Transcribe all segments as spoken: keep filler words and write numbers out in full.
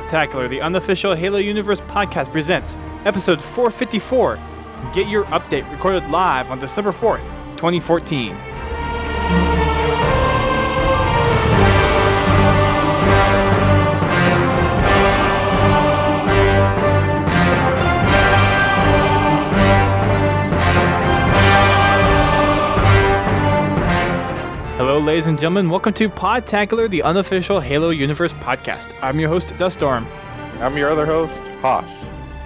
Podtacular, the unofficial Halo Universe podcast, presents episode four fifty-four. Get your update, recorded live on December fourth, twenty fourteen. Hello, ladies and gentlemen. Welcome to Podtacular, the unofficial Halo Universe podcast. I'm your host, Duststorm. I'm your other host, Haas.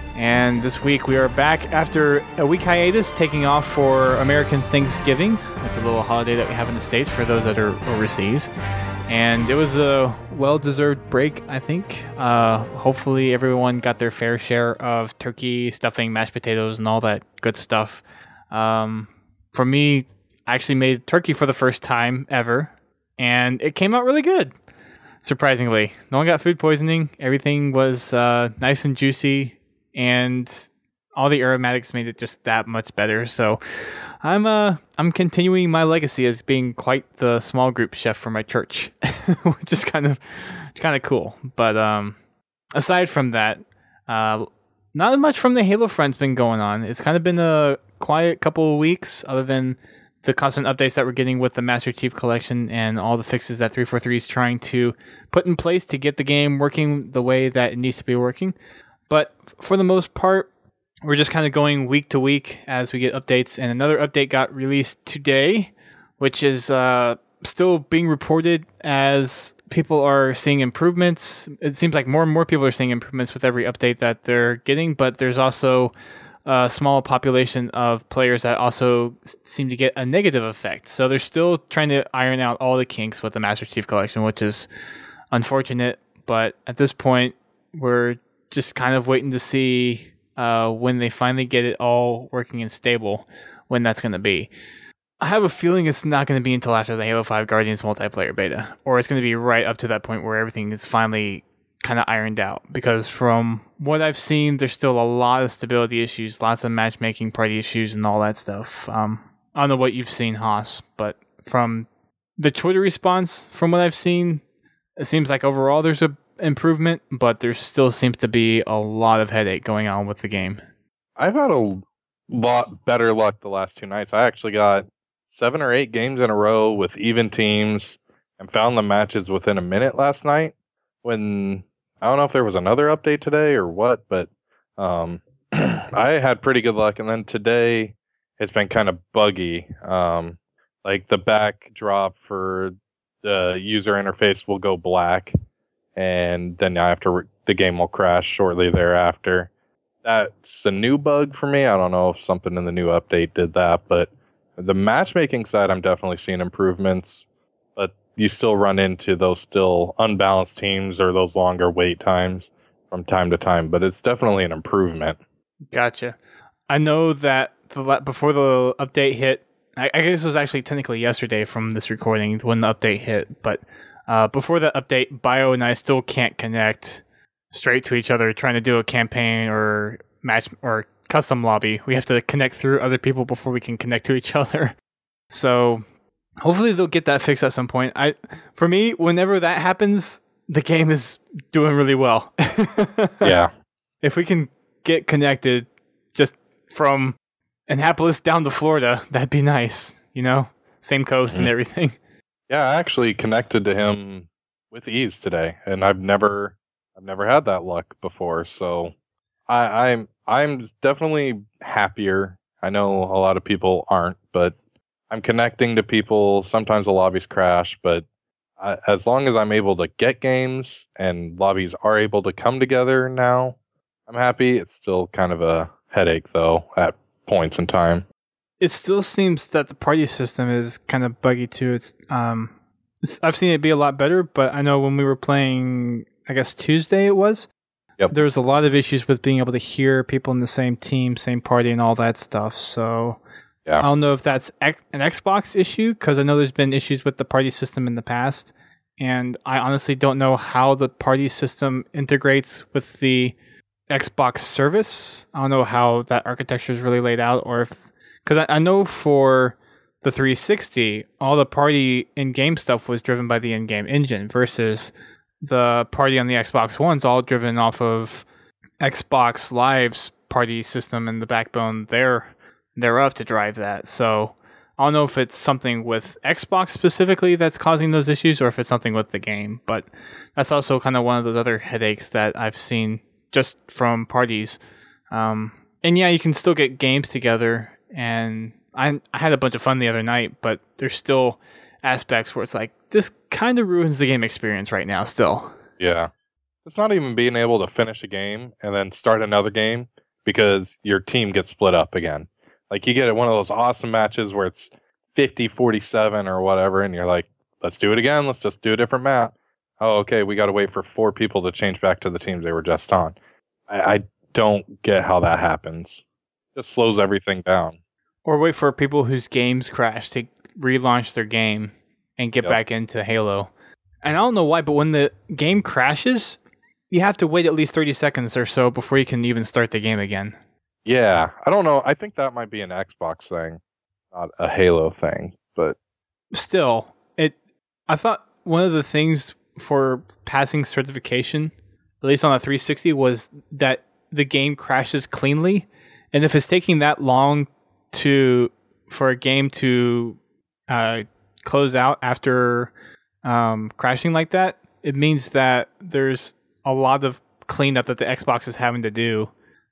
And this week we are back after a week hiatus, taking off for American Thanksgiving. It's a little holiday that we have in the States for those that are overseas. And it was a well-deserved break, I think. Uh, hopefully everyone got their fair share of turkey, stuffing, mashed potatoes, and all that good stuff. Um, for me, I actually made turkey for the first time ever, and it came out really good, surprisingly. No one got food poisoning. Everything was uh, nice and juicy, and all the aromatics made it just that much better. So I'm uh I'm continuing my legacy as being quite the small group chef for my church, which is kind of kind of cool. But um, aside from that, uh, not much from the Halo front's been going on. It's kind of been a quiet couple of weeks, other than the constant updates that we're getting with the Master Chief Collection and all the fixes that three forty-three is trying to put in place to get the game working the way that it needs to be working. But for the most part, we're just kind of going week to week as we get updates. And another update got released today, which is uh, still being reported as people are seeing improvements. It seems like more and more people are seeing improvements with every update that they're getting, but there's also a small population of players that also seem to get a negative effect. So they're still trying to iron out all the kinks with the Master Chief Collection, which is unfortunate. But at this point, we're just kind of waiting to see uh, when they finally get it all working and stable, when that's going to be. I have a feeling it's not going to be until after the Halo five Guardians multiplayer beta, or it's going to be right up to that point where everything is finally kind of ironed out, because from what I've seen, there's still a lot of stability issues, lots of matchmaking party issues and all that stuff. Um, I don't know what you've seen, Haas, but from the Twitter response, from what I've seen, it seems like overall there's a improvement, but there still seems to be a lot of headache going on with the game. I've had a lot better luck the last two nights. I actually got seven or eight games in a row with even teams and found the matches within a minute last night. When I don't know if there was another update today or what, but um, I had pretty good luck. And then today it's been kind of buggy. Um, like the backdrop for the user interface will go black, and then after re- the game will crash shortly thereafter. That's a new bug for me. I don't know if something in the new update did that, but the matchmaking side, I'm definitely seeing improvements. But you still run into those still unbalanced teams or those longer wait times from time to time, but it's definitely an improvement. Gotcha. I know that the, before the update hit, I, I guess it was actually technically yesterday from this recording when the update hit, but uh, before the update, Bio and I still can't connect straight to each other trying to do a campaign or match or custom lobby. We have to connect through other people before we can connect to each other. So hopefully they'll get that fixed at some point. I, for me, whenever that happens, the game is doing really well. Yeah. If we can get connected just from Annapolis down to Florida, that'd be nice. You know, same coast mm. and everything. Yeah, I actually connected to him with ease today, and I've never, I've never had that luck before. So I, I'm, I'm definitely happier. I know a lot of people aren't, but I'm connecting to people. Sometimes the lobbies crash, but I, as long as I'm able to get games and lobbies are able to come together now, I'm happy. It's still kind of a headache, though, at points in time. It still seems that the party system is kind of buggy, too. It's um, it's, I've seen it be a lot better, but I know when we were playing, I guess Tuesday it was, yep. There was a lot of issues with being able to hear people in the same team, same party, and all that stuff, so yeah. I don't know if that's X- an Xbox issue, because I know there's been issues with the party system in the past, and I honestly don't know how the party system integrates with the Xbox service. I don't know how that architecture is really laid out, or if, because I, I know for the three sixty, all the party in-game stuff was driven by the in-game engine, versus the party on the Xbox One's all driven off of Xbox Live's party system and the backbone there thereof to drive that. So I don't know if it's something with Xbox specifically that's causing those issues or if it's something with the game, but that's also kind of one of those other headaches that I've seen just from parties. Um, and yeah, you can still get games together, and I, I had a bunch of fun the other night, but there's still aspects where it's like, this kind of ruins the game experience right now still. Yeah. It's not even being able to finish a game and then start another game because your team gets split up again. Like you get one of those awesome matches where it's fifty forty-seven or whatever, and you're like, let's do it again. Let's just do a different map. Oh, okay, we got to wait for four people to change back to the teams they were just on. I, I don't get how that happens. It just slows everything down. Or wait for people whose games crash to relaunch their game and get yep. back into Halo. And I don't know why, but when the game crashes, you have to wait at least thirty seconds or so before you can even start the game again. Yeah, I don't know. I think that might be an Xbox thing, not a Halo thing. But still, it. I thought one of the things for passing certification, at least on the three sixty, was that the game crashes cleanly. And if it's taking that long to for a game to uh, close out after um, crashing like that, it means that there's a lot of cleanup that the Xbox is having to do.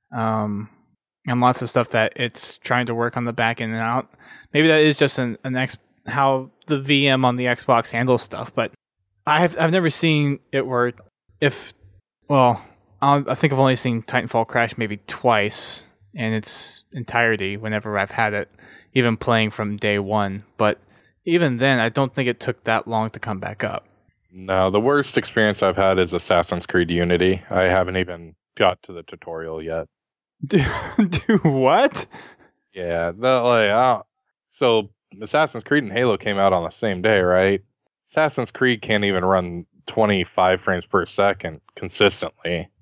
Um, and lots of stuff that it's trying to work on the back end and out. Maybe that is just an, an X, how the V M on the Xbox handles stuff, but I have I've never seen it where if well, I'll, I think I've only seen Titanfall crash maybe twice in its entirety whenever I've had it, even playing from day one. But even then, I don't think it took that long to come back up. No, the worst experience I've had is Assassin's Creed Unity. I haven't even got to the tutorial yet. Do, do what? Yeah, the, like, uh, so Assassin's Creed and Halo came out on the same day, right? Assassin's Creed can't even run twenty-five frames per second consistently,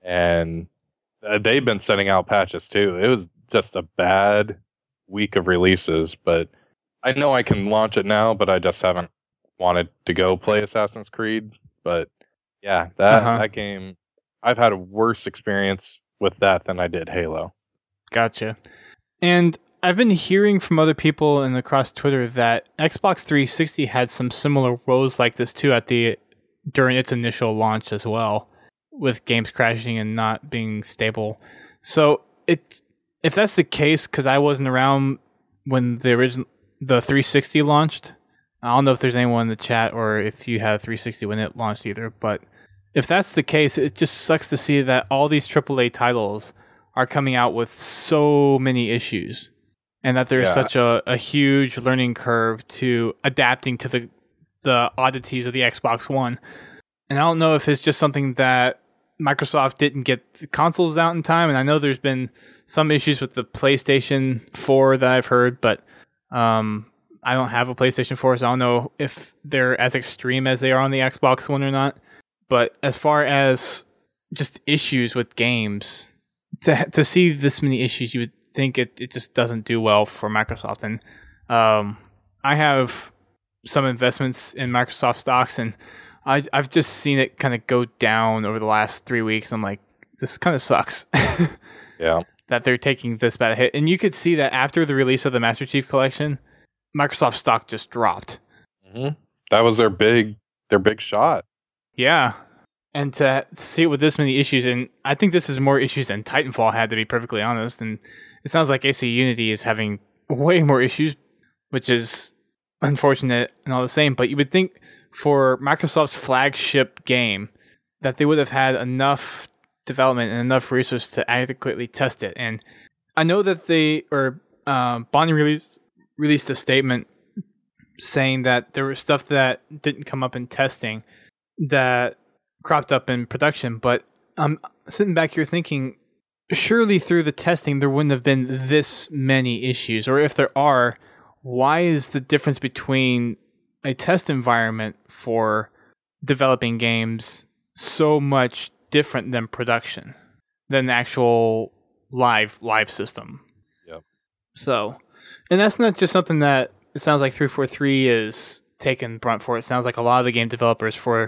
and uh, they've been sending out patches too. It was just a bad week of releases, but I know I can launch it now, but I just haven't wanted to go play Assassin's Creed. But yeah, that uh-huh. that game, I've had a worse experience with that than I did Halo. Gotcha. And I've been hearing from other people and across Twitter that Xbox three sixty had some similar woes like this too at the during its initial launch as well, with games crashing and not being stable. So it if that's the case, because I wasn't around when the original the three sixty launched, I don't know if there's anyone in the chat or if you had a three sixty when it launched either, but if that's the case, it just sucks to see that all these triple A titles are coming out with so many issues, and that there's yeah. such a, a huge learning curve to adapting to the the oddities of the Xbox One. And I don't know if it's just something that Microsoft didn't get the consoles out in time, and I know there's been some issues with the PlayStation four that I've heard, but um, I don't have a PlayStation four, so I don't know if they're as extreme as they are on the Xbox One or not. But as far as just issues with games, to to see this many issues, you would think it, it just doesn't do well for Microsoft. And um, I have some investments in Microsoft stocks, and I, I've just seen it kind of go down over the last three weeks. I'm like, this kind of sucks. Yeah. That they're taking this bad a hit. And you could see that after the release of the Master Chief Collection, Microsoft stock just dropped. Mm-hmm. That was their big their big shot. Yeah. And to see it with this many issues, and I think this is more issues than Titanfall had, to be perfectly honest. And it sounds like A C Unity is having way more issues, which is unfortunate and all the same. But you would think for Microsoft's flagship game that they would have had enough development and enough resources to adequately test it. And I know that they, or uh, Bonnie released, released a statement saying that there was stuff that didn't come up in testing that cropped up in production, but I'm sitting back here thinking, surely through the testing there wouldn't have been this many issues, or if there are, why is the difference between a test environment for developing games so much different than production, than the actual live live system? Yep. So, and that's not just something that it sounds like three forty-three is taking brunt for. It sounds like a lot of the game developers for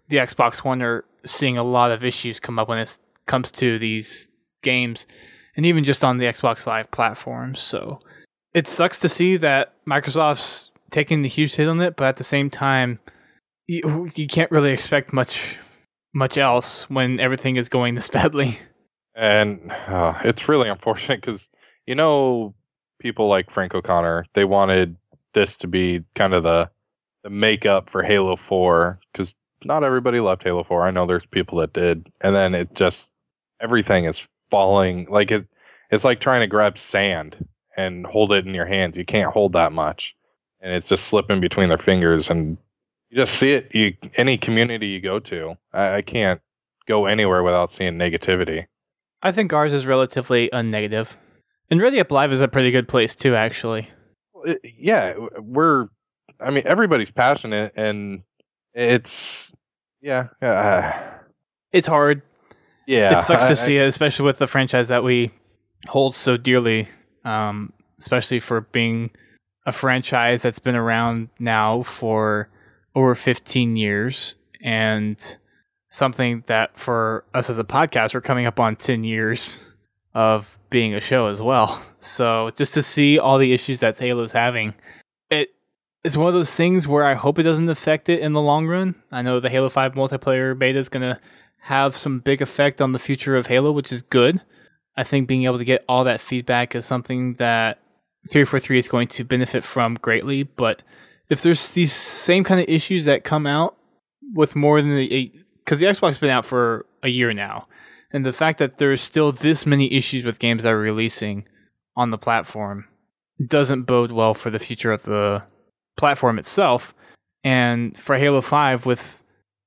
the Xbox One are seeing a lot of issues come up when it comes to these games, and even just on the Xbox Live platform. So it sucks to see that Microsoft's taking the huge hit on it, but at the same time, you, you can't really expect much much else when everything is going this badly. And uh, it's really unfortunate because, you know, people like Frank O'Connor, they wanted this to be kind of the, the makeup for Halo four, because not everybody loved Halo four. I know there's people that did. And then it just, everything is falling. Like it, it's like trying to grab sand and hold it in your hands. You can't hold that much. And it's just slipping between their fingers. And you just see it. You, any community you go to, I, I can't go anywhere without seeing negativity. I think ours is relatively unnegative. And Ready Up Live is a pretty good place too, actually. It, yeah, we're, I mean, everybody's passionate, and it's, yeah. Uh, it's hard. Yeah. It sucks I, to see it, especially with the franchise that we hold so dearly, um, especially for being a franchise that's been around now for over fifteen years, and something that for us as a podcast, we're coming up on ten years of being a show as well. So just to see all the issues that Halo's having, it is one of those things where I hope it doesn't affect it in the long run. I know the Halo five multiplayer beta is going to have some big effect on the future of Halo, which is good. I think being able to get all that feedback is something that three forty-three is going to benefit from greatly. But if there's these same kind of issues that come out with more than the, because the Xbox has been out for a year now, and the fact that there's still this many issues with games that are releasing on the platform doesn't bode well for the future of the platform itself. And for Halo five, with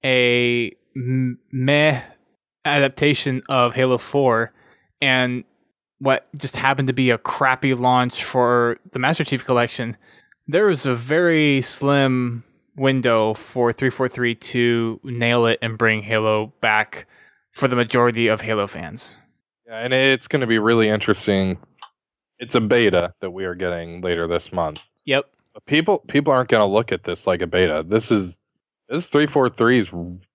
a meh adaptation of Halo four and what just happened to be a crappy launch for the Master Chief Collection, there was a very slim window for three forty-three to nail it and bring Halo back for the majority of Halo fans. Yeah, and it's going to be really interesting. It's a beta that we are getting later this month. Yep. But people people aren't going to look at this like a beta. This is this three forty-three's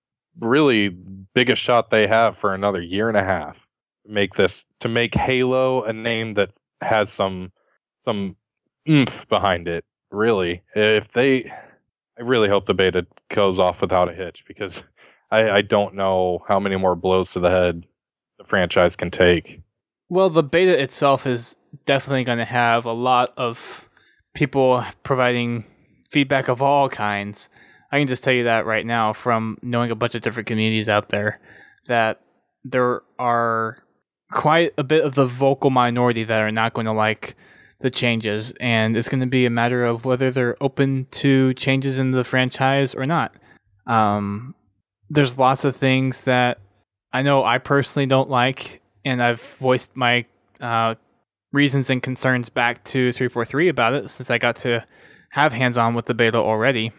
really biggest shot they have for another year and a half. To make this to make Halo a name that has some some oomph behind it. Really, if they, I really hope the beta goes off without a hitch, because I, I don't know how many more blows to the head the franchise can take. Well, the beta itself is definitely going to have a lot of people providing feedback of all kinds. I can just tell you that right now from knowing a bunch of different communities out there, that there are quite a bit of the vocal minority that are not going to like the changes, and it's going to be a matter of whether they're open to changes in the franchise or not. Um, there's lots of things that I know I personally don't like, and I've voiced my uh, reasons and concerns back to three forty-three about it, since I got to have hands-on with the beta already.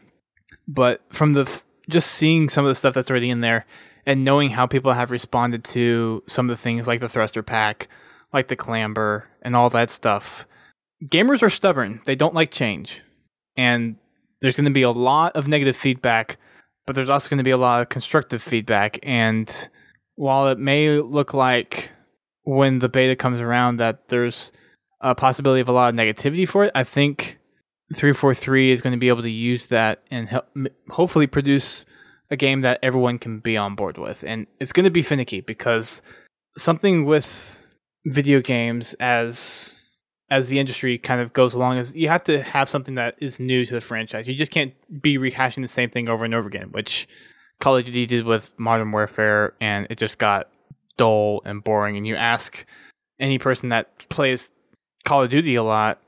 But from the f- just seeing some of the stuff that's already in there, and knowing how people have responded to some of the things like the thruster pack, like the clamber, and all that stuff, gamers are stubborn. They don't like change. And there's going to be a lot of negative feedback, but there's also going to be a lot of constructive feedback. And while it may look like when the beta comes around that there's a possibility of a lot of negativity for it, I think three forty-three is going to be able to use that and help, hopefully produce a game that everyone can be on board with. And it's going to be finicky, because something with video games as as the industry kind of goes along is you have to have something that is new to the franchise. You just can't be rehashing the same thing over and over again, which Call of Duty did with Modern Warfare, and it just got dull and boring. And you ask any person that plays Call of Duty a lot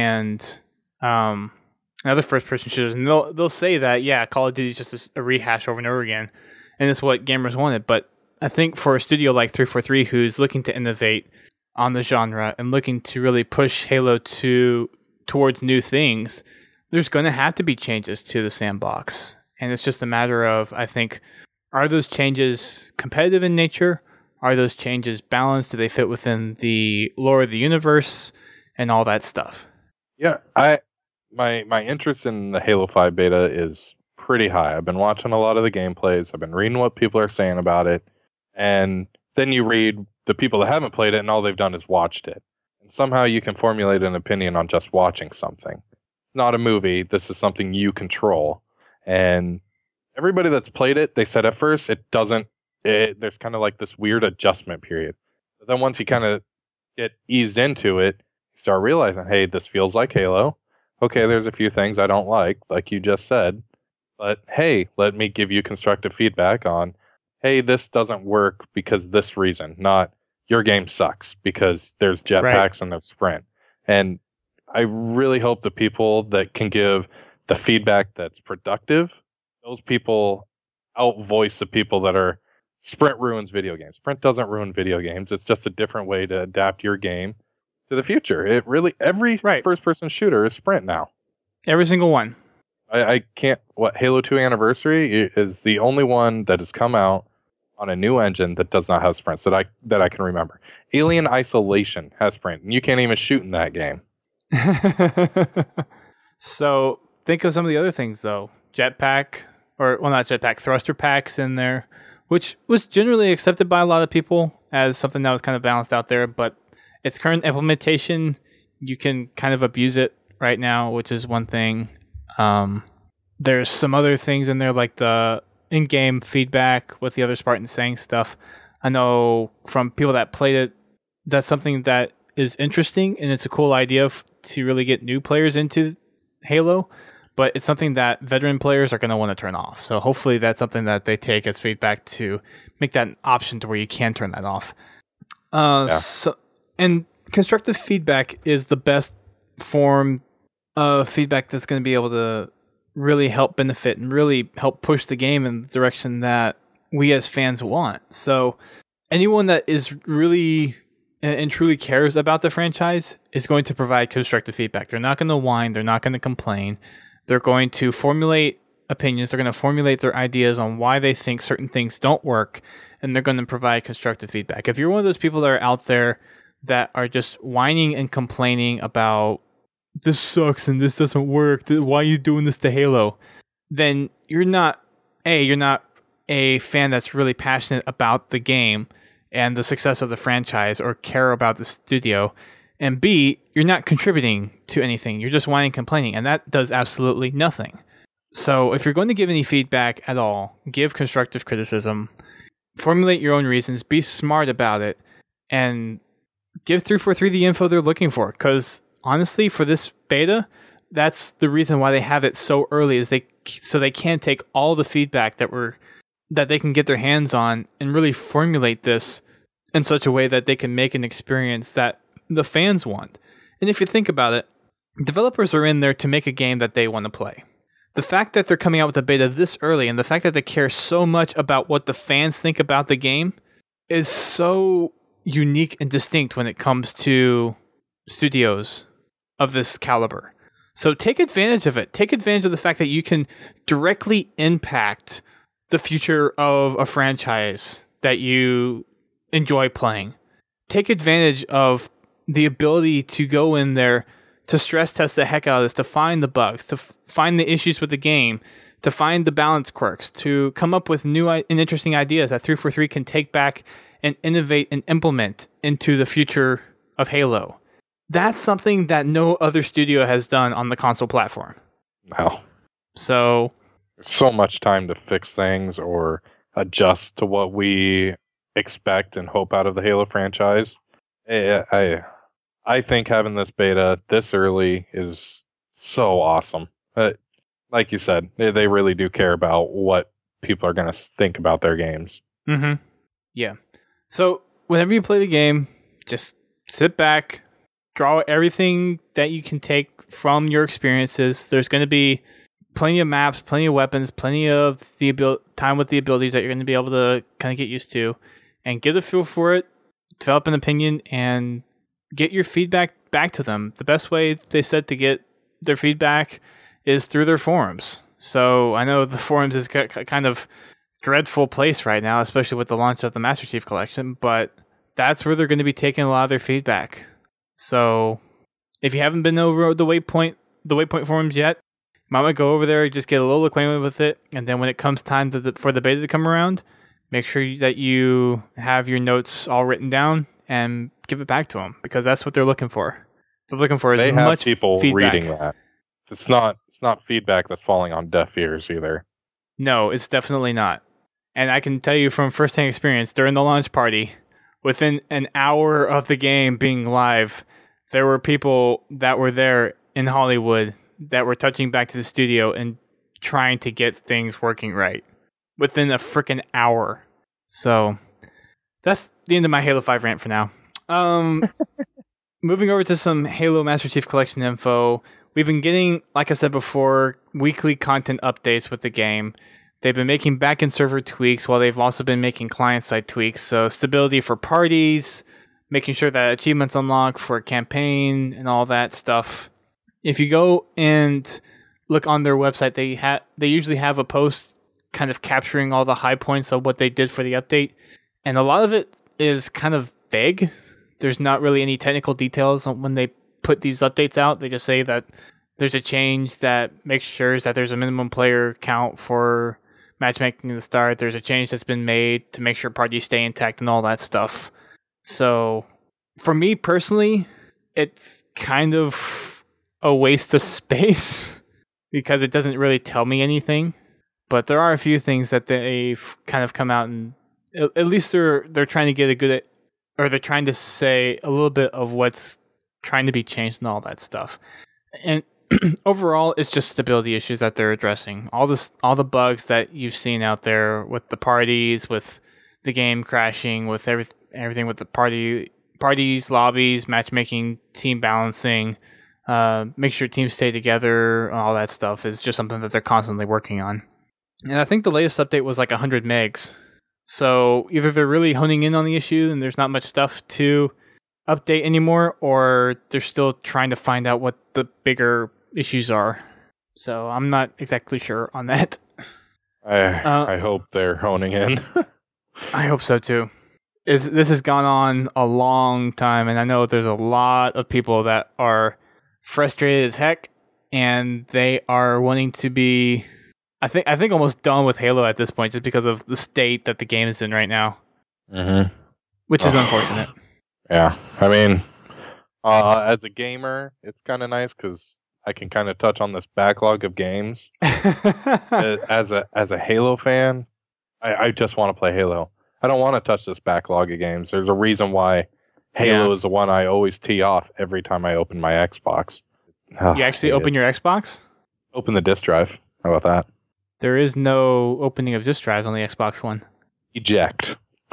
and um, other first-person shooters, and they'll, they'll say that, yeah, Call of Duty is just a rehash over and over again, and it's what gamers wanted. But I think for a studio like three forty-three, who's looking to innovate on the genre and looking to really push Halo to towards new things, there's going to have to be changes to the sandbox. And it's just a matter of, I think, are those changes competitive in nature? Are those changes balanced? Do they fit within the lore of the universe and all that stuff? Yeah, I my my interest in the Halo five beta is pretty high. I've been watching a lot of the gameplays. I've been reading what people are saying about it. And then you read the people that haven't played it and all they've done is watched it. And somehow you can formulate an opinion on just watching something. It's not a movie. This is something you control. And everybody that's played it, they said at first it doesn't, it, there's kind of like this weird adjustment period. But then once you kind of get eased into it, you start realizing, hey, this feels like Halo. Okay, there's a few things I don't like, like you just said. But hey, let me give you constructive feedback on, hey, this doesn't work because this reason, not your game sucks because there's jetpacks right. and no sprint. And I really hope the people that can give the feedback that's productive, those people outvoice the people that are sprint ruins video games. Sprint doesn't ruin video games. It's just a different way to adapt your game to the future. It really, every right. first-person shooter is sprint now. Every single one. I, I can't. What Halo two Anniversary is the only one that has come out on a new engine that does not have sprints that I that I can remember. Alien Isolation has sprint, and you can't even shoot in that game. So think of some of the other things though. Jetpack, or well, not jetpack, thruster packs in there, which was generally accepted by a lot of people as something that was kind of balanced out there, but its current implementation, you can kind of abuse it right now, which is one thing. Um, there's some other things in there like the in-game feedback with the other Spartans saying stuff. I know from people that played it, that's something that is interesting and it's a cool idea f- to really get new players into Halo, but it's something that veteran players are going to want to turn off. So hopefully that's something that they take as feedback to make that an option to where you can turn that off. Uh, yeah. So, and constructive feedback is the best form of feedback that's going to be able to really help benefit and really help push the game in the direction that we as fans want. So anyone that is really and, and truly cares about the franchise is going to provide constructive feedback. They're not going to whine. They're not going to complain. They're going to formulate opinions. They're going to formulate their ideas on why they think certain things don't work, and they're going to provide constructive feedback. If you're one of those people that are out there that are just whining and complaining about this sucks and this doesn't work, why are you doing this to Halo? Then you're not, A, you're not a fan that's really passionate about the game and the success of the franchise or care about the studio. And B, you're not contributing to anything. You're just whining and complaining, and that does absolutely nothing. So if you're going to give any feedback at all, give constructive criticism, formulate your own reasons, be smart about it, and give three forty-three the info they're looking for. Because honestly, for this beta, that's the reason why they have it so early, is they so they can take all the feedback that we're that they can get their hands on and really formulate this in such a way that they can make an experience that the fans want. And if you think about it, developers are in there to make a game that they want to play. The fact that they're coming out with a beta this early and the fact that they care so much about what the fans think about the game is so unique and distinct when it comes to studios of this caliber. So take advantage of it. Take advantage of the fact that you can directly impact the future of a franchise that you enjoy playing. Take advantage of the ability to go in there to stress test the heck out of this, to find the bugs, to f- find the issues with the game, to find the balance quirks, to come up with new and interesting ideas that three forty-three can take back and innovate and implement into the future of Halo. That's something that no other studio has done on the console platform. No. So there's so much time to fix things or adjust to what we expect and hope out of the Halo franchise. I, I, I think having this beta this early is so awesome. Uh, like you said, they, they really do care about what people are going to think about their games. Mm-hmm. Yeah. So whenever you play the game, just sit back, draw everything that you can take from your experiences. There's going to be plenty of maps, plenty of weapons, plenty of the abil- time with the abilities that you're going to be able to kind of get used to, and get a feel for it, develop an opinion, and get your feedback back to them. The best way, they said, to get their feedback is through their forums. So I know the forums is a kind of dreadful place right now, especially with the launch of the Master Chief Collection, but that's where they're going to be taking a lot of their feedback. So if you haven't been over the Waypoint, the Waypoint forums yet, Might go over there, just get a little acquainted with it, and then when it comes time to the, for the beta to come around, make sure that you have your notes all written down and give it back to them, because that's what they're looking for. They're looking for as they have much people feedback. reading that. It's not. It's not feedback that's falling on deaf ears either. No, it's definitely not. And I can tell you from firsthand experience, during the launch party, within an hour of the game being live, there were people that were there in Hollywood that were touching back to the studio and trying to get things working right within a freaking hour. So that's the end of my Halo five rant for now. Um, moving over to some Halo Master Chief Collection info. We've been getting, like I said before, weekly content updates with the game. They've been making backend server tweaks while they've also been making client-side tweaks. So stability for parties, making sure that achievements unlock for a campaign and all that stuff. If you go and look on their website, they ha- they usually have a post kind of capturing all the high points of what they did for the update. And a lot of it is kind of vague. There's not really any technical details on when they put these updates out. They just say that there's a change that makes sure that there's a minimum player count for matchmaking at the start. There's a change that's been made to make sure parties stay intact and all that stuff. So for me personally, it's kind of a waste of space because it doesn't really tell me anything. But there are a few things that they've kind of come out and at least they're they're trying to get a good, or they're trying to say a little bit of what's trying to be changed and all that stuff. And overall, it's just stability issues that they're addressing. All this, all the bugs that you've seen out there with the parties, with the game crashing, with every, everything with the party parties, lobbies, matchmaking, team balancing. Uh, make sure teams stay together, all that stuff is just something that they're constantly working on. And I think the latest update was like one hundred megs. So either they're really honing in on the issue and there's not much stuff to update anymore, or they're still trying to find out what the bigger issues are. So I'm not exactly sure on that. I uh, I hope they're honing in. I hope so too. Is this has gone on a long time, and I know there's a lot of people that are frustrated as heck, and they are wanting to be, I think, I think almost done with Halo at this point, just because of the state that the game is in right now. Mm-hmm. Which is oh. unfortunate. Yeah, I mean, uh, as a gamer, it's kind of nice because I can kind of touch on this backlog of games. as a as a Halo fan, I, I just want to play Halo. I don't want to touch this backlog of games. There's a reason why Halo yeah. is the one I always tee off every time I open my Xbox. Oh, you actually open it. your Xbox? Open the disk drive. How about that? There is no opening of disk drives on the Xbox One. Eject.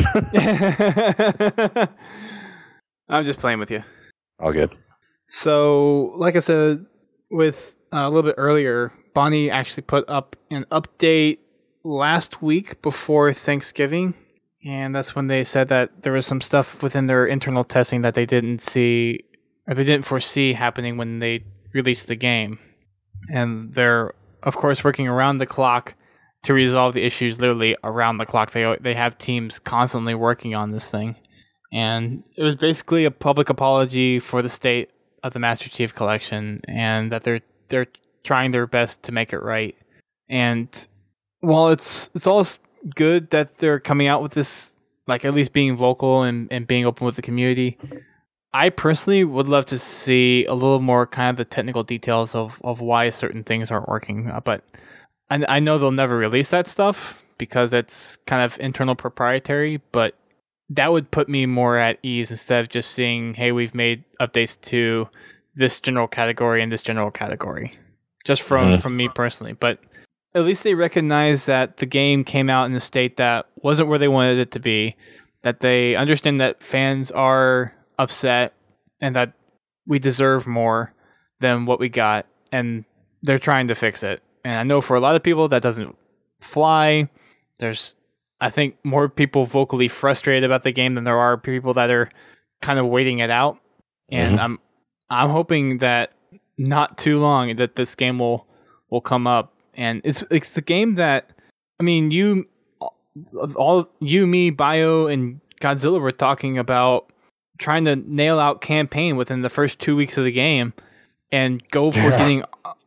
I'm just playing with you. All good. So, like I said, with uh, a little bit earlier, Bonnie actually put up an update last week before Thanksgiving. And that's when they said that there was some stuff within their internal testing that they didn't see, or they didn't foresee happening when they released the game. And they're, of course, working around the clock to resolve the issues literally around the clock. They they have teams constantly working on this thing. And it was basically a public apology for the state of the Master Chief Collection, and that they're they're trying their best to make it right. And while it's it's all good that they're coming out with this, like at least being vocal and, and being open with the community, I personally would love to see a little more kind of the technical details of, of why certain things aren't working. But I, I know they'll never release that stuff because it's kind of internal proprietary, but that would put me more at ease instead of just seeing, hey, we've made updates to this general category and this general category, just from, mm-hmm. from me personally. But at least they recognize that the game came out in a state that wasn't where they wanted it to be, that they understand that fans are upset and that we deserve more than what we got, and they're trying to fix it. And I know for a lot of people that doesn't fly. There's, I think, more people vocally frustrated about the game than there are people that are kind of waiting it out. And mm-hmm. I'm I'm hoping that not too long that this game will will come up. And it's it's a game that, I mean, you all you me Bio and Godzilla were talking about trying to nail out campaign within the first two weeks of the game and go for yeah. getting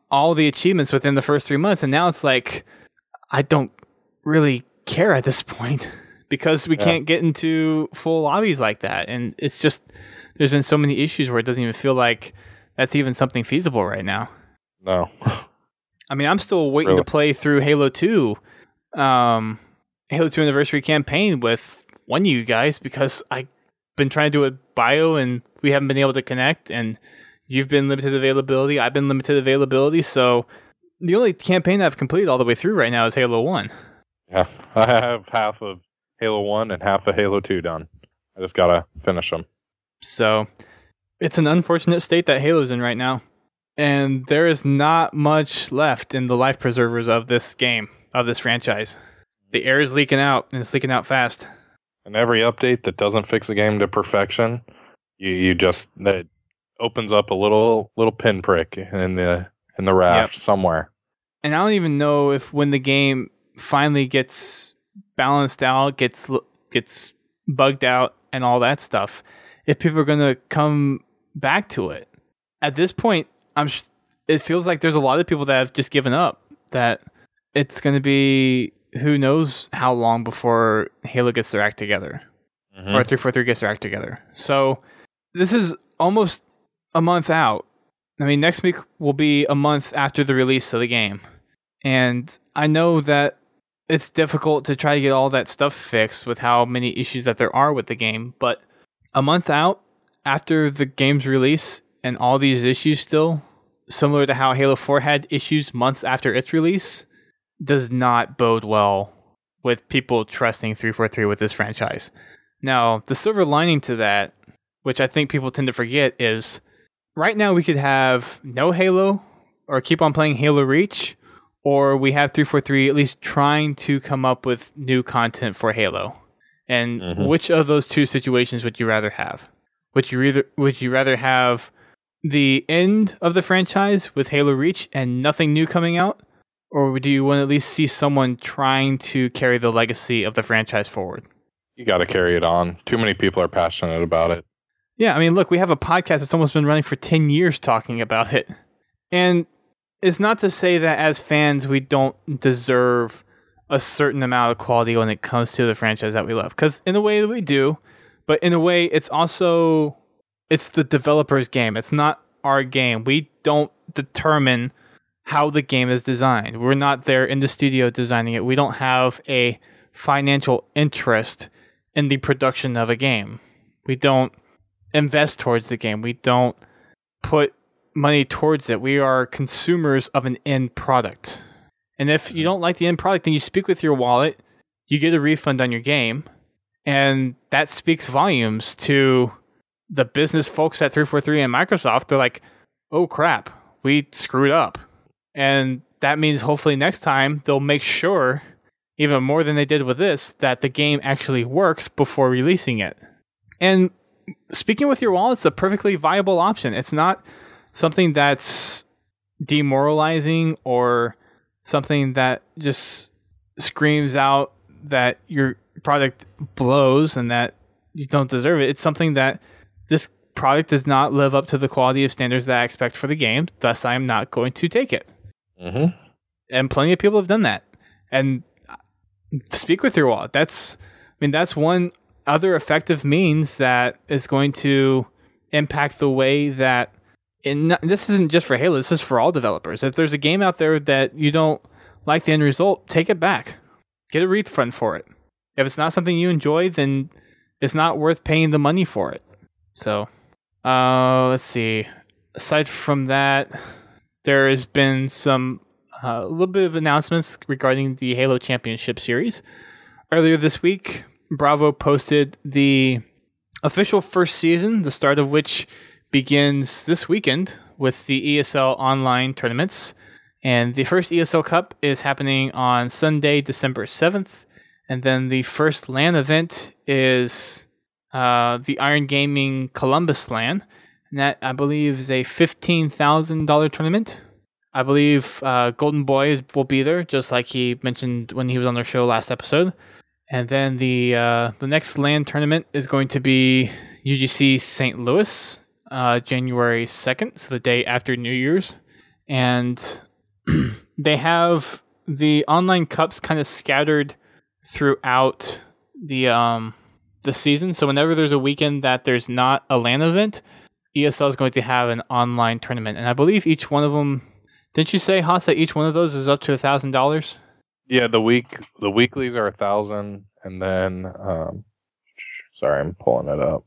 all the achievements within the first three months. And now it's like, I don't really care at this point because we yeah. can't get into full lobbies like that. And it's just, there's been so many issues where it doesn't even feel like that's even something feasible right now. No. I mean, I'm still waiting really? to play through Halo two, um, Halo two Anniversary campaign with one of you guys because I've been trying to do it bio and we haven't been able to connect, and you've been limited availability. I've been limited availability. So the only campaign I've completed all the way through right now is Halo one. Yeah, I have half of Halo one and half of Halo two done. I just gotta finish them. So it's an unfortunate state that Halo's in right now. And there is not much left in the life preservers of this game, of this franchise. The air is leaking out, and it's leaking out fast. And every update that doesn't fix the game to perfection, you, you just that opens up a little little pinprick in the in the raft yep. somewhere. And I don't even know if when the game finally gets balanced out, gets gets bugged out, and all that stuff, if people are going to come back to it. At this point, I'm. Sh- it feels like there's a lot of people that have just given up. That it's going to be who knows how long before Halo gets their act together, mm-hmm. or three forty-three gets their act together. So this is almost a month out. I mean, next week will be a month after the release of the game, and I know that it's difficult to try to get all that stuff fixed with how many issues that there are with the game. But a month out after the game's release, and all these issues still, similar to how Halo four had issues months after its release, does not bode well with people trusting three forty-three with this franchise. Now, the silver lining to that, which I think people tend to forget, is right now we could have no Halo, or keep on playing Halo Reach, or we have three forty-three at least trying to come up with new content for Halo. And mm-hmm. which of those two situations would you rather have? Would you either would you rather have the end of the franchise with Halo Reach and nothing new coming out? Or do you want to at least see someone trying to carry the legacy of the franchise forward? You got to carry it on. Too many people are passionate about it. Yeah, I mean, look, we have a podcast that's almost been running for ten years talking about it. And it's not to say that as fans we don't deserve a certain amount of quality when it comes to the franchise that we love. Because in a way we do, but in a way it's also... it's the developer's game. It's not our game. We don't determine how the game is designed. We're not there in the studio designing it. We don't have a financial interest in the production of a game. We don't invest towards the game. We don't put money towards it. We are consumers of an end product. And if you don't like the end product, then you speak with your wallet, you get a refund on your game, and that speaks volumes to the business folks at three forty-three and Microsoft. They're like, oh crap, we screwed up. And that means hopefully next time they'll make sure, even more than they did with this, that the game actually works before releasing it. And speaking with your wallet, it's a perfectly viable option. It's not something that's demoralizing or something that just screams out that your product blows and that you don't deserve it. It's something that this product does not live up to the quality of standards that I expect for the game, thus I am not going to take it. Mm-hmm. And plenty of people have done that. And speak with your wallet. That's, I mean, that's one other effective means that is going to impact the way that, and this isn't just for Halo, this is for all developers. If there's a game out there that you don't like the end result, take it back. Get a refund for it. If it's not something you enjoy, then it's not worth paying the money for it. So, uh, let's see. Aside from that, there has been some uh, a little bit of announcements regarding the Halo Championship Series. Earlier this week, Bravo posted the official first season, the start of which begins this weekend with the E S L online tournaments. And the first E S L Cup is happening on Sunday, December seventh. And then the first LAN event is uh, the Iron Gaming Columbus LAN. And that, I believe, is a fifteen thousand dollars tournament. I believe uh, Golden Boy is, will be there, just like he mentioned when he was on their show last episode. And then the uh, the next LAN tournament is going to be U G C Saint Louis, uh, January second, so the day after New Year's. and they have the online cups kind of scattered throughout the um the season. So whenever there's a weekend that there's not a LAN event, E S L is going to have an online tournament, and I believe each one of them. Didn't you say, Haas, that each one of those is up to a thousand dollars? Yeah, the week the weeklies are a thousand, and then um, sorry, I'm pulling it up.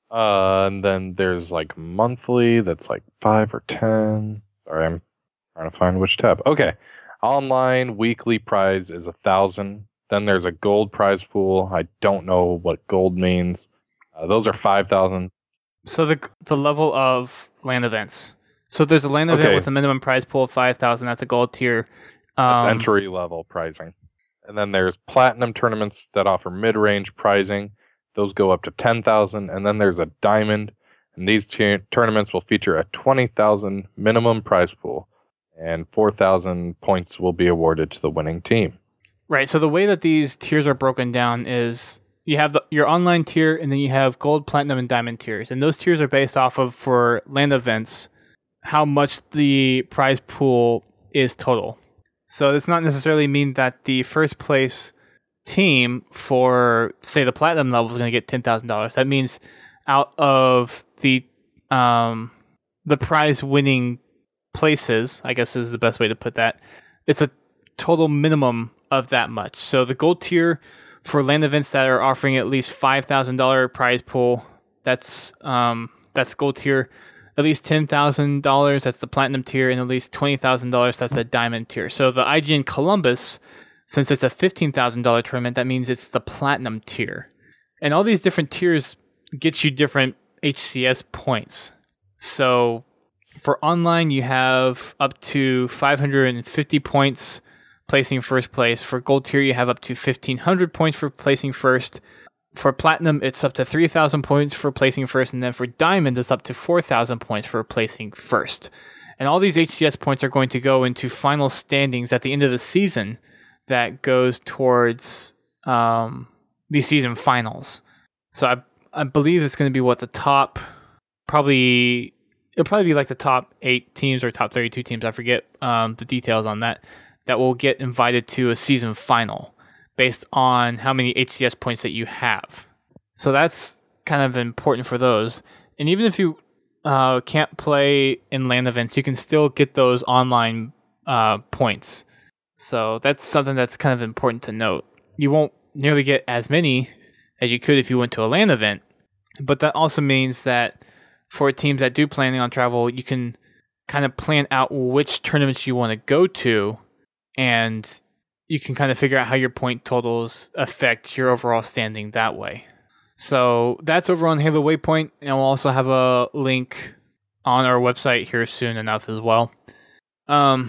Uh, and then there's like monthly that's like five or ten. Sorry, I'm trying to find which tab. Okay, online weekly prize is a thousand. Then there's a gold prize pool. I don't know what gold means. Uh, those are five thousand. So the the level of LAN events. So there's a LAN Okay. event with a minimum prize pool of five thousand. That's a gold tier. That's Um, entry level pricing. And then there's platinum tournaments that offer mid-range pricing. Those go up to ten thousand. And then there's a diamond. And these t- tournaments will feature a twenty thousand minimum prize pool. And four thousand points will be awarded to the winning team. Right. So the way that these tiers are broken down is you have the, your online tier, and then you have gold, platinum, and diamond tiers. And those tiers are based off of, for LAN events, how much the prize pool is total. So it's not necessarily mean that the first place team for, say, the platinum level is going to get ten thousand dollars. That means out of the um, the prize winning places, I guess is the best way to put that, it's a total minimum of that much. So the gold tier for LAN events that are offering at least five thousand dollars prize pool, that's um, that's gold tier. At least ten thousand dollars, that's the platinum tier, and at least twenty thousand dollars, that's the diamond tier. So the I G N Columbus, since it's a fifteen thousand dollars tournament, that means it's the platinum tier. And all these different tiers get you different H C S points. So for online, you have up to five hundred fifty points placing first place. For gold tier, you have up to fifteen hundred points for placing first. For platinum, it's up to three thousand points for placing first, and then for diamond, it's up to four thousand points for placing first. And all these H C S points are going to go into final standings at the end of the season that goes towards um, the season finals. So I I believe it's going to be what the top, probably, it'll probably be like the top eight teams or top thirty-two teams, I forget um, the details on that, that will get invited to a season final, based on how many H C S points that you have. So that's kind of important for those. And even if you uh, can't play in LAN events, you can still get those online uh, points. So that's something that's kind of important to note. You won't nearly get as many as you could if you went to a LAN event, but that also means that for teams that do planning on travel, you can kind of plan out which tournaments you want to go to, and you can kind of figure out how your point totals affect your overall standing that way. So that's over on Halo Waypoint, and we'll also have a link on our website here soon enough as well. Um,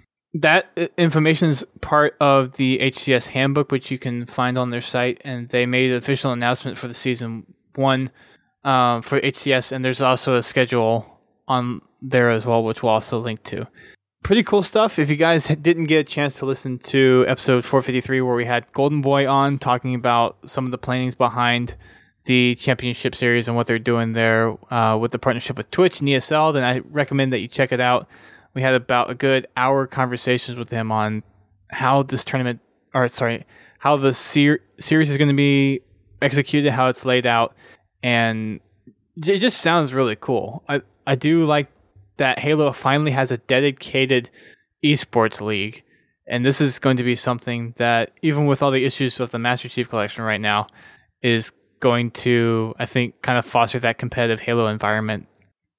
that information is part of the H C S handbook, which you can find on their site, and they made an official announcement for the season one um, for H C S, and there's also a schedule on there as well, which we'll also link to. Pretty cool stuff. If you guys didn't get a chance to listen to episode four fifty-three, where we had Golden Boy on talking about some of the plannings behind the championship series and what they're doing there uh, with the partnership with Twitch and E S L, then I recommend that you check it out. We had about a good hour conversations with him on how this tournament, or sorry, how the ser- series is going to be executed, how it's laid out, and it just sounds really cool. I, I do like that Halo finally has a dedicated esports league, and this is going to be something that, even with all the issues with the Master Chief Collection right now, is going to, I think, kind of foster that competitive Halo environment.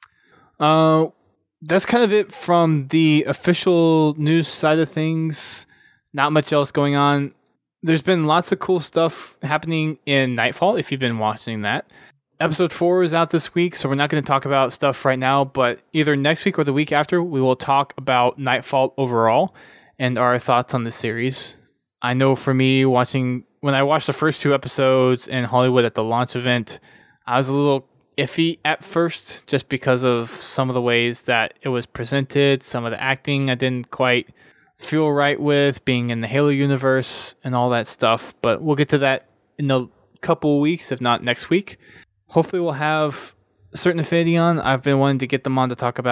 Uh, that's kind of it from the official news side of things. Not much else going on. There's been lots of cool stuff happening in Nightfall, if you've been watching that. Episode four is out this week, so we're not going to talk about stuff right now, but either next week or the week after, we will talk about Nightfall overall and our thoughts on the series. I know for me, watching when I watched the first two episodes in Hollywood at the launch event, I was a little iffy at first just because of some of the ways that it was presented, some of the acting I didn't quite feel right with, being in the Halo universe and all that stuff, but we'll get to that in a couple weeks, if not next week. Hopefully we'll have Certain Affinity on. I've been wanting to get them on to talk about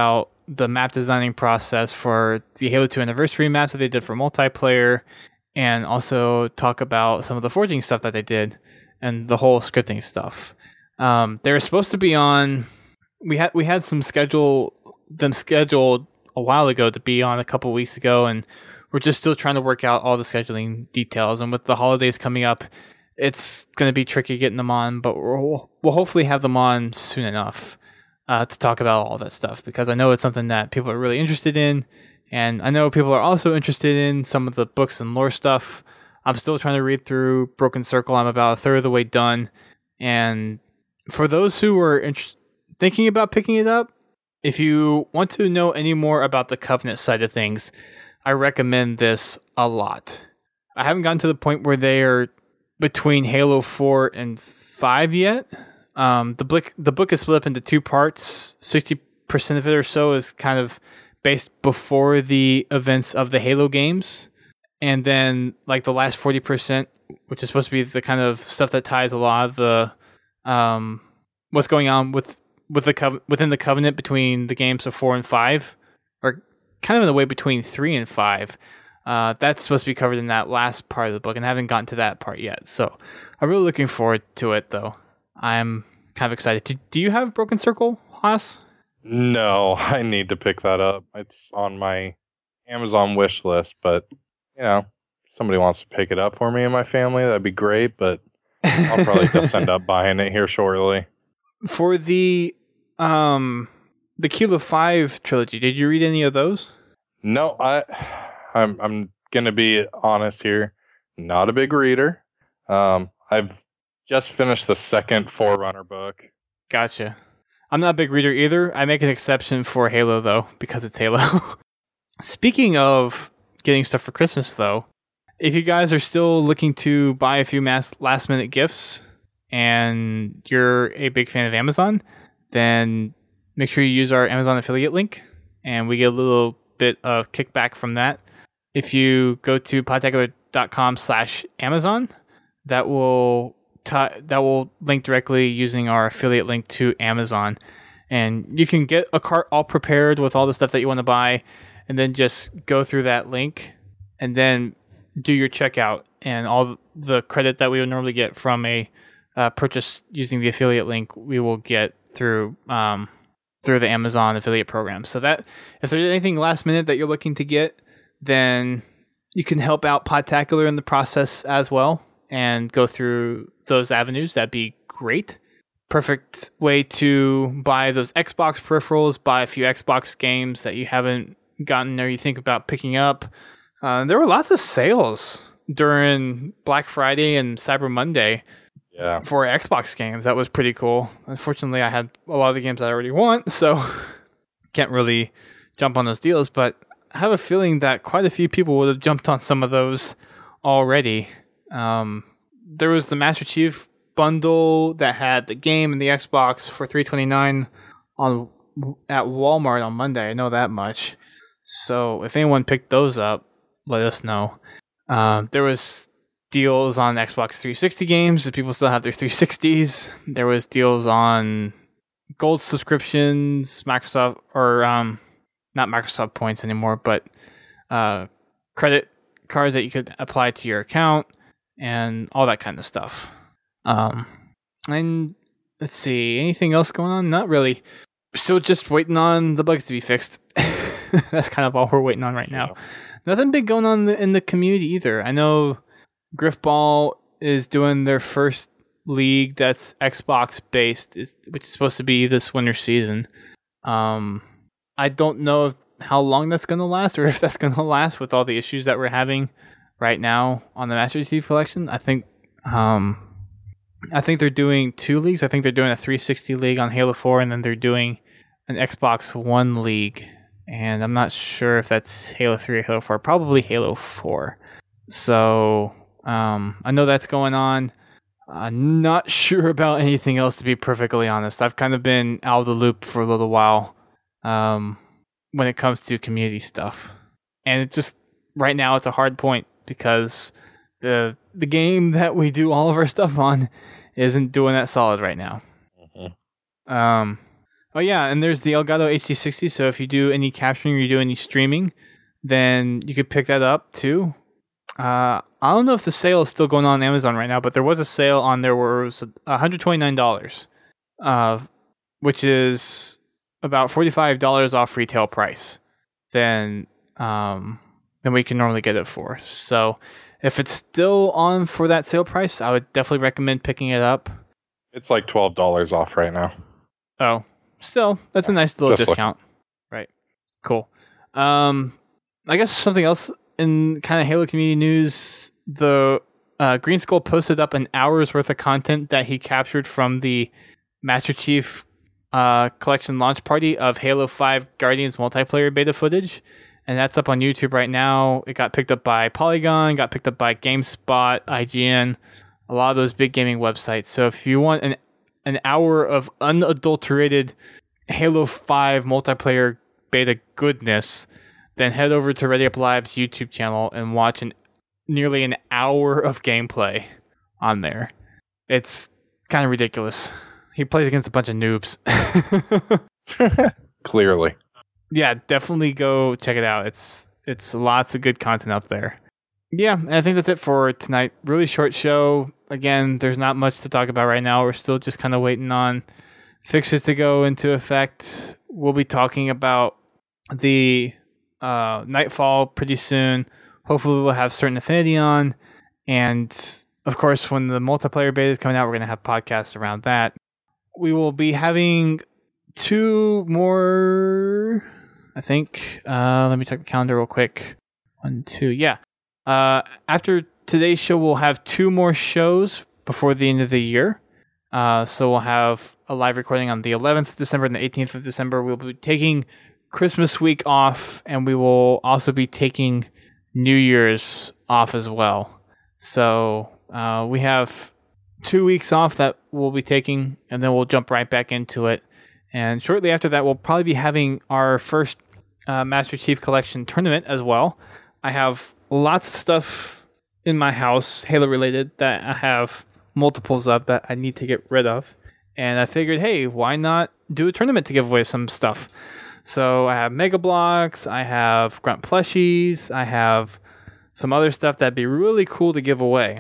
the map designing process for the Halo two anniversary maps that they did for multiplayer, and also talk about some of the forging stuff that they did and the whole scripting stuff. Um, they were supposed to be on. We had we had some schedule them scheduled a while ago to be on a couple weeks ago, and we're just still trying to work out all the scheduling details. And with the holidays coming up, it's going to be tricky getting them on, but we'll, we'll hopefully have them on soon enough uh, to talk about all that stuff, because I know it's something that people are really interested in, and I know people are also interested in some of the books and lore stuff. I'm still trying to read through Broken Circle. I'm about a third of the way done, and for those who are int- thinking about picking it up, if you want to know any more about the Covenant side of things, I recommend this a lot. I haven't gotten to the point where they are between Halo four and five yet. Um, the, book, the book is split up into two parts. sixty percent of it or so is kind of based before the events of the Halo games. And then like the last forty percent, which is supposed to be the kind of stuff that ties a lot of the um, what's going on with with the co- within the Covenant between the games of four and five, or kind of in a way between three and five. Uh, that's supposed to be covered in that last part of the book, and I haven't gotten to that part yet. So I'm really looking forward to it, though. I'm kind of excited. Do, do you have Broken Circle, Haas? No, I need to pick that up. It's on my Amazon wish list, but, you know, if somebody wants to pick it up for me and my family, that'd be great, but I'll probably just end up buying it here shortly. For the um the Kilo five trilogy, did you read any of those? No, I I'm I'm gonna be honest here. Not a big reader. Um I've just finished the second Forerunner book. Gotcha. I'm not a big reader either. I make an exception for Halo though, because it's Halo. Speaking of getting stuff for Christmas though, if you guys are still looking to buy a few mass last minute gifts and you're a big fan of Amazon, then make sure you use our Amazon affiliate link, and we get a little bit of kickback from that. If you go to podtacular.com slash Amazon, that will t- that will link directly using our affiliate link to Amazon, and you can get a cart all prepared with all the stuff that you want to buy, and then just go through that link and then do your checkout, and all the credit that we would normally get from a Uh, purchase using the affiliate link, we will get through um, through the Amazon affiliate program. So that if there's anything last minute that you're looking to get, then you can help out Podtacular in the process as well and go through those avenues. That'd be great. Perfect way to buy those Xbox peripherals, buy a few Xbox games that you haven't gotten or you think about picking up. Uh, there were lots of sales during Black Friday and Cyber Monday. Yeah. For Xbox games. That was pretty cool. Unfortunately, I had a lot of the games I already want, so can't really jump on those deals, but I have a feeling that quite a few people would have jumped on some of those already. Um, there was the Master Chief bundle that had the game and the Xbox for three hundred twenty-nine dollars on at Walmart on Monday. I know that much. So if anyone picked those up, let us know. Um, there was deals on Xbox three sixty games if people still have their three sixties. There was deals on gold subscriptions, Microsoft, or um, not Microsoft points anymore, but uh, credit cards that you could apply to your account and all that kind of stuff. Um, and let's see, anything else going on? Not really. We're still just waiting on the bugs to be fixed. That's kind of all we're waiting on right now. Yeah. Nothing big going on in the, in the community either. I know Griffball is doing their first league that's Xbox based, which is supposed to be this winter season. Um, I don't know if, how long that's going to last, or if that's going to last with all the issues that we're having right now on the Master Chief Collection. I think, um, I think they're doing two leagues. I think they're doing a three sixty league on Halo four, and then they're doing an Xbox One league. And I'm not sure if that's Halo three or Halo four. Probably Halo four. So um, I know that's going on. I'm not sure about anything else, to be perfectly honest. I've kind of been out of the loop for a little while um, when it comes to community stuff. And it just, right now, it's a hard point because the the game that we do all of our stuff on isn't doing that solid right now. Mm-hmm. Um, Oh yeah, and there's the Elgato H D sixty. So if you do any capturing or you do any streaming, then you could pick that up too. Uh, I don't know if the sale is still going on, on Amazon right now, but there was a sale on there where it was one hundred twenty-nine dollars, uh, which is about forty-five dollars off retail price than um, than we can normally get it for. So if it's still on for that sale price, I would definitely recommend picking it up. It's like twelve dollars off right now. Oh, still, that's a nice little Just discount. Like- right. Cool. Um, I guess something else in kind of Halo community news, the uh, Green Skull posted up an hour's worth of content that he captured from the Master Chief uh, Collection launch party of Halo five Guardians multiplayer beta footage. And that's up on YouTube right now. It got picked up by Polygon, got picked up by GameSpot, I G N, a lot of those big gaming websites. So if you want an an hour of unadulterated Halo five multiplayer beta goodness, then head over to Ready Up Live's YouTube channel and watch an nearly an hour of gameplay on there. It's kind of ridiculous. He plays against a bunch of noobs. Clearly. Yeah, definitely go check it out. It's it's lots of good content up there. Yeah, and I think that's it for tonight. Really short show. Again, there's not much to talk about right now. We're still just kind of waiting on fixes to go into effect. We'll be talking about the uh, Nightfall pretty soon. Hopefully we'll have Certain Affinity on. And, of course, when the multiplayer beta is coming out, we're going to have podcasts around that. We will be having two more, I think. Uh, let me check the calendar real quick. One, two, yeah. Uh, after today's show, we'll have two more shows before the end of the year. Uh, so we'll have a live recording on the eleventh of December and the eighteenth of December. We'll be taking Christmas week off, and we will also be taking New Year's off as well. So uh, we have two weeks off that we'll be taking, and then we'll jump right back into it. And shortly after that, we'll probably be having our first uh, Master Chief Collection tournament as well. I have lots of stuff in my house, Halo-related, that I have multiples of that I need to get rid of. And I figured, hey, why not do a tournament to give away some stuff? So I have Mega Bloks, I have Grunt plushies, I have some other stuff that'd be really cool to give away.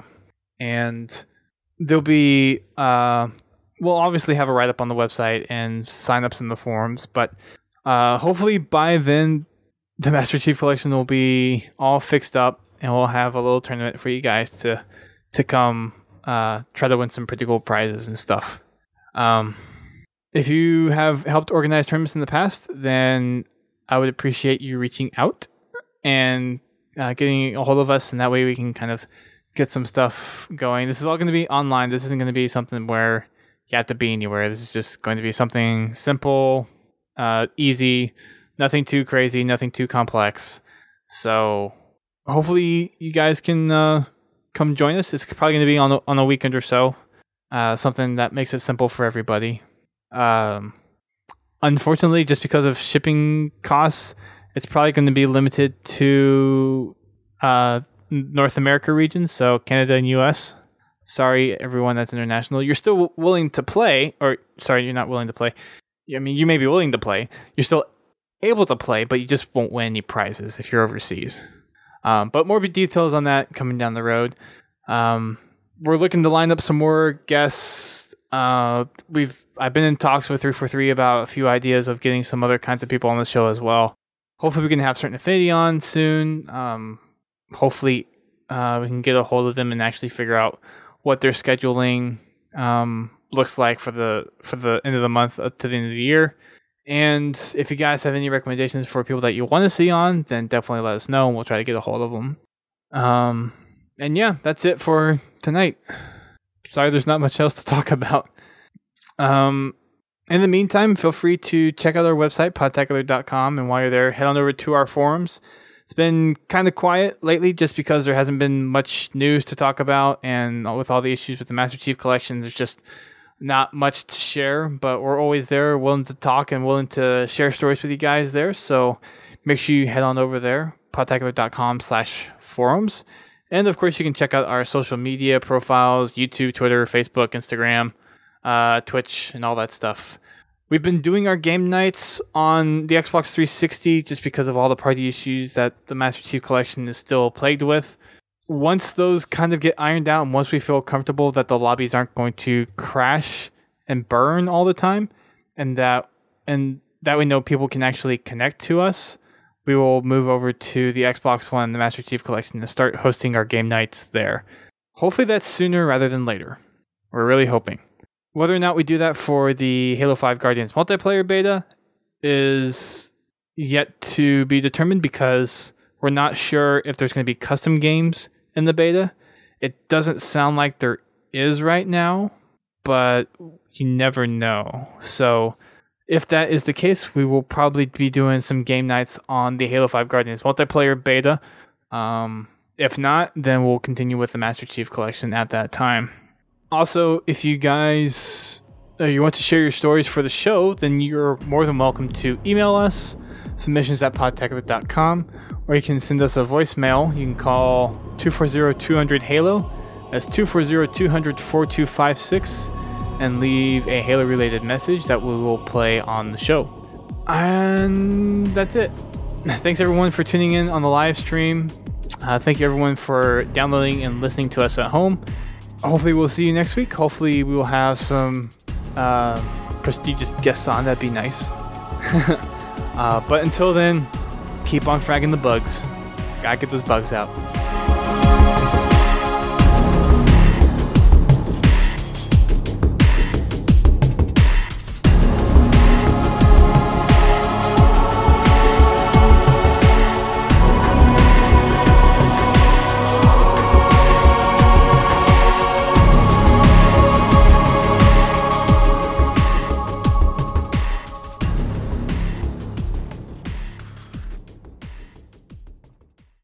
And there'll be, uh, we'll obviously have a write-up on the website and sign-ups in the forums, but uh, hopefully by then, the Master Chief Collection will be all fixed up, and we'll have a little tournament for you guys to to come uh, try to win some pretty cool prizes and stuff. Um, if you have helped organize tournaments in the past, then I would appreciate you reaching out and uh, getting a hold of us, and that way we can kind of get some stuff going. This is all going to be online. This isn't going to be something where you have to be anywhere. This is just going to be something simple, uh, easy, nothing too crazy, nothing too complex. So hopefully you guys can uh, come join us. It's probably going to be on a, on a weekend or so. Uh, something that makes it simple for everybody. Um, unfortunately, just because of shipping costs, it's probably going to be limited to uh, North America region, so Canada and U S. Sorry, everyone that's international. You're still willing to play, or sorry, you're not willing to play. I mean, you may be willing to play. You're still able to play, but you just won't win any prizes if you're overseas. Um, but more details on that coming down the road. Um, we're looking to line up some more guests. Uh, we've I've been in talks with three forty-three about a few ideas of getting some other kinds of people on the show as well. Hopefully we can have Certain Affinity on soon. Um, hopefully uh, we can get a hold of them and actually figure out what their scheduling um, looks like for the for the end of the month up to the end of the year. And if you guys have any recommendations for people that you want to see on, then definitely let us know and we'll try to get a hold of them. Um, and yeah, that's it for tonight. Sorry, there's not much else to talk about. Um, in the meantime, feel free to check out our website, podtacular dot com, and while you're there, head on over to our forums. It's been kind of quiet lately just because there hasn't been much news to talk about, and with all the issues with the Master Chief Collection, there's just not much to share, but we're always there, willing to talk and willing to share stories with you guys there, so make sure you head on over there, podtacular dot com slash forums. And of course, you can check out our social media profiles, YouTube, Twitter, Facebook, Instagram, uh, Twitch, and all that stuff. We've been doing our game nights on the Xbox three sixty just because of all the party issues that the Master Chief Collection is still plagued with. Once those kind of get ironed out, and once we feel comfortable that the lobbies aren't going to crash and burn all the time, and that and that we know people can actually connect to us, we will move over to the Xbox One and the Master Chief Collection to start hosting our game nights there. Hopefully that's sooner rather than later. We're really hoping. Whether or not we do that for the Halo five Guardians multiplayer beta is yet to be determined because we're not sure if there's going to be custom games in the beta. It doesn't sound like there is right now, but you never know. So if that is the case, we will probably be doing some game nights on the Halo five Guardians multiplayer beta. Um, if not, then we'll continue with the Master Chief Collection at that time. Also, if you guys uh, you want to share your stories for the show, then you're more than welcome to email us, submissions at podtechlet dot com, or you can send us a voicemail. You can call two four zero, two hundred, HALO. That's two four zero, two hundred, four two five six, and leave a Halo-related message that we will play on the show. And that's it. Thanks, everyone, for tuning in on the live stream. Uh, thank you, everyone, for downloading and listening to us at home. Hopefully we'll see you next week. Hopefully we will have some uh, prestigious guests on. That'd be nice. uh, but until then, keep on fragging the bugs. Gotta get those bugs out.